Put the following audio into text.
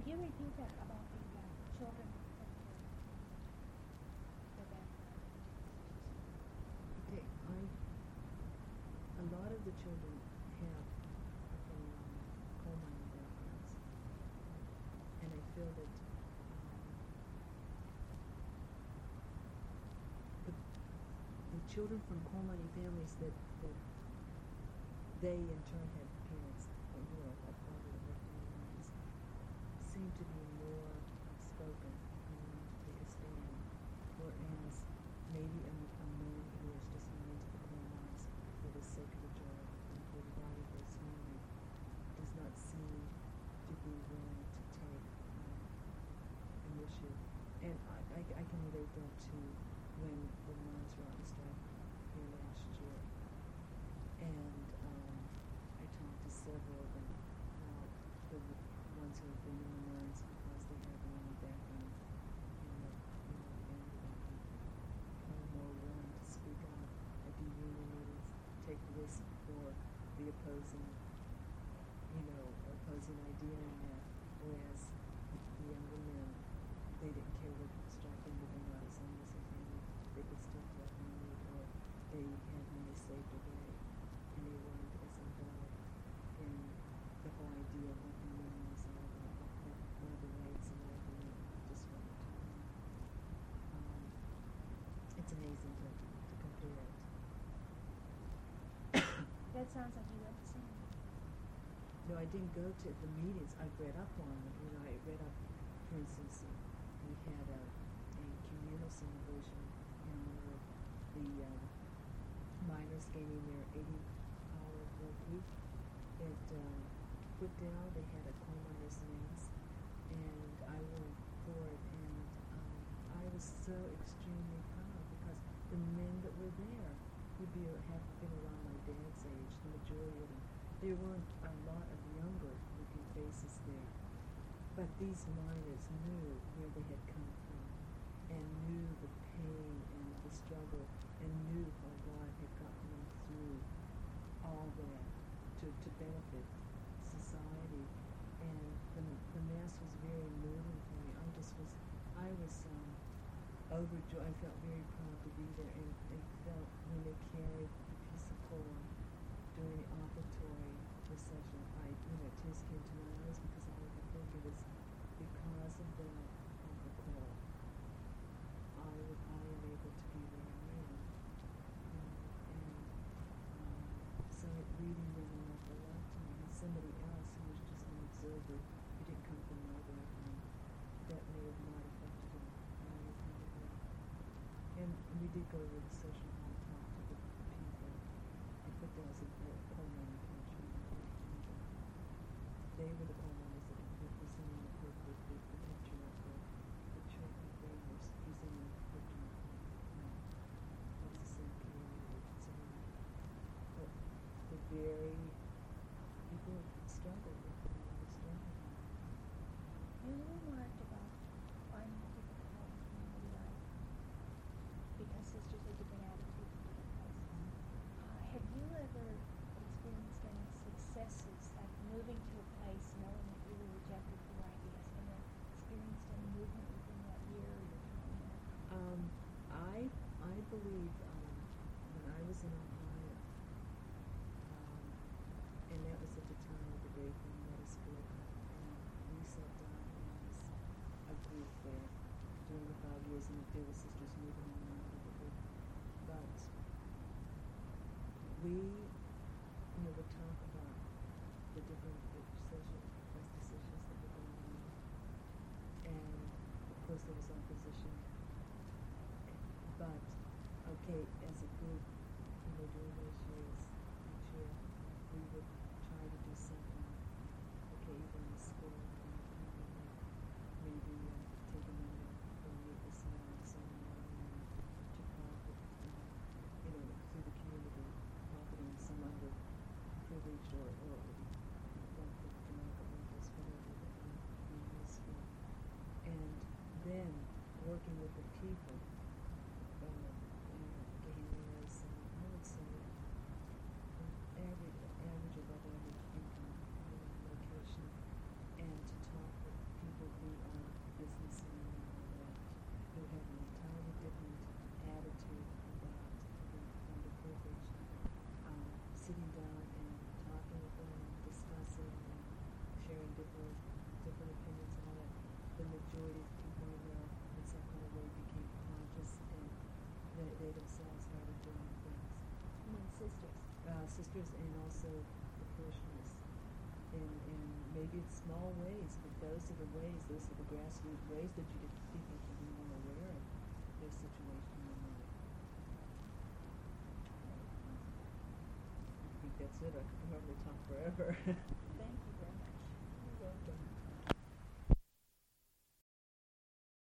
you repeat that about the children from the background? Okay, a lot of the children have from coal mining backgrounds, and I feel that the children from coal mining families that they in turn had parents who were a part of the families seem to be more outspoken and willing to take a stand, whereas maybe a man who is just gone into the coal mines for the sake of a job and for the body of his family does not seem to be willing to take an issue. And I can relate that to when the mines were on strike here last year. And I talked to several of them about the ones who have been in the mines because they have any background in the are more willing to speak out at the union meetings, take risk for the opposing idea in that, whereas the younger men, they didn't care what strike ended or not, as long as they could still collect money or they had money saved away, and they weren't as involved in the whole idea of what the union was all about, what are the rights of labor, just what we're talking about. It's amazing to compare it. That sounds like you went to some. No, I didn't go to the meetings. I read up on them. I read up, for instance, we had a communal celebration in honor of the miners gaining their 80-hour work week. At Fruitdale, they had a coal miners' mass, and I went for it, and I was so extremely proud because the men that were there would have been around my dad's age, the majority of them. There weren't a lot of younger looking faces there, but these miners knew where they had come from and knew the pain and the struggle and knew how God had gotten them through all that to benefit society. And the mass was very moving for me. I was overjoyed. I felt very proud to be there, and felt when they carried the piece of coal during the offertory procession, tears came to my eyes because I think it was because of the coal. I am able to be where I am, so it really meant a lot to me. And somebody else who was just an observer, who didn't come from my background, that may have not affected him. And we did go to the social hall and talk to the people. I put those in the coal mining country. They were the coal miners that were presenting the picture of the children. They were presenting the picture of that's the same community. But the very people struggled with it. You remarked about finding it difficult in community life because sisters are different attitudes in different places. Have you ever experienced any successes, like moving to a place knowing that you were rejected for your ideas, and then experienced any movement within that year or your time there? I believe when I was in Ohio, and that was at the time of the Great Methodist Split, and we sat down as a group there during the 5 years, and there were sisters moving in and out of the group. But we, would talk about the different social justice issues that were going on, and of course there was opposition. But okay, as a group, during those years, each year, we would try to do something. Okay, either in the school or maybe take a money or meet with someone to profit, through the community, profiting some underprivileged or economic levels, whatever that we use for. And then working with the people, gainers, I would say average above average income location, and to talk with people it's small ways, but those are the ways, those are the grassroots ways that you get people to be more aware of their situation in life. I think that's it. I could probably talk forever. Thank you.